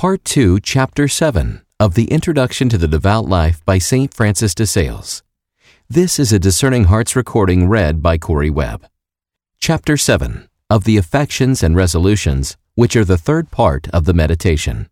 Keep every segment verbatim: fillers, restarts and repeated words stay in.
Part two, Chapter seven of the Introduction to the Devout Life by Saint Francis de Sales. This is a Discerning Hearts recording read by Corey Webb. Chapter seven of the Affections and Resolutions, which are the third part of the meditation.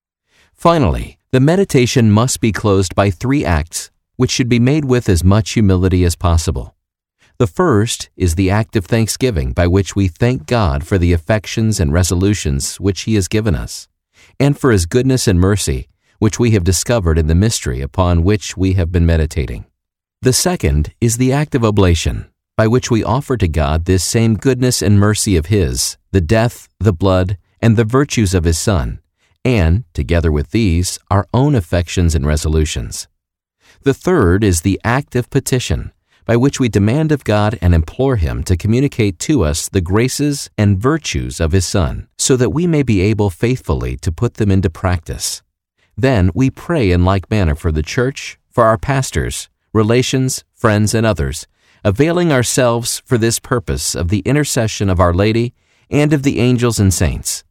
Finally, the meditation must be closed by three acts, which should be made with as much humility as possible. The first is the act of thanksgiving by which we thank God for the affections and resolutions which He has given us, and for His goodness and mercy, which we have discovered in the mystery upon which we have been meditating. The second is the act of oblation, by which we offer to God this same goodness and mercy of His, the death, the blood, and the virtues of His Son, and, together with these, our own affections and resolutions. The third is the act of petition, by which we demand of God and implore Him to communicate to us the graces and virtues of His Son, so that we may be able faithfully to put them into practice. Then we pray in like manner for the Church, for our pastors, relations, friends, and others, availing ourselves for this purpose of the intercession of Our Lady and of the angels and saints.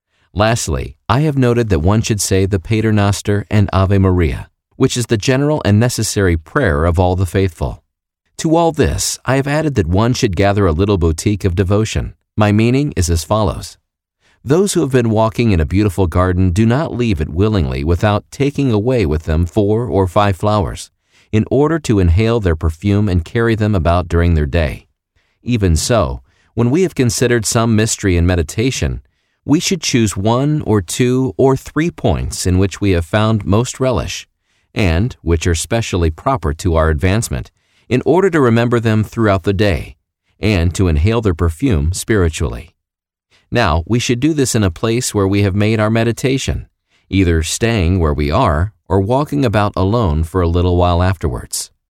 Lastly, I have noted that one should say the Pater Noster and Ave Maria, which is the general and necessary prayer of all the faithful. To all this, I have added that one should gather a little boutique of devotion. My meaning is as follows. Those who have been walking in a beautiful garden do not leave it willingly without taking away with them four or five flowers, in order to inhale their perfume and carry them about during their day. Even so, when we have considered some mystery in meditation, we should choose one or two or three points in which we have found most relish, and which are specially proper to our advancement, in order to remember them throughout the day, and to inhale their perfume spiritually. Now, we should do this in a place where we have made our meditation, either staying where we are or walking about alone for a little while afterwards.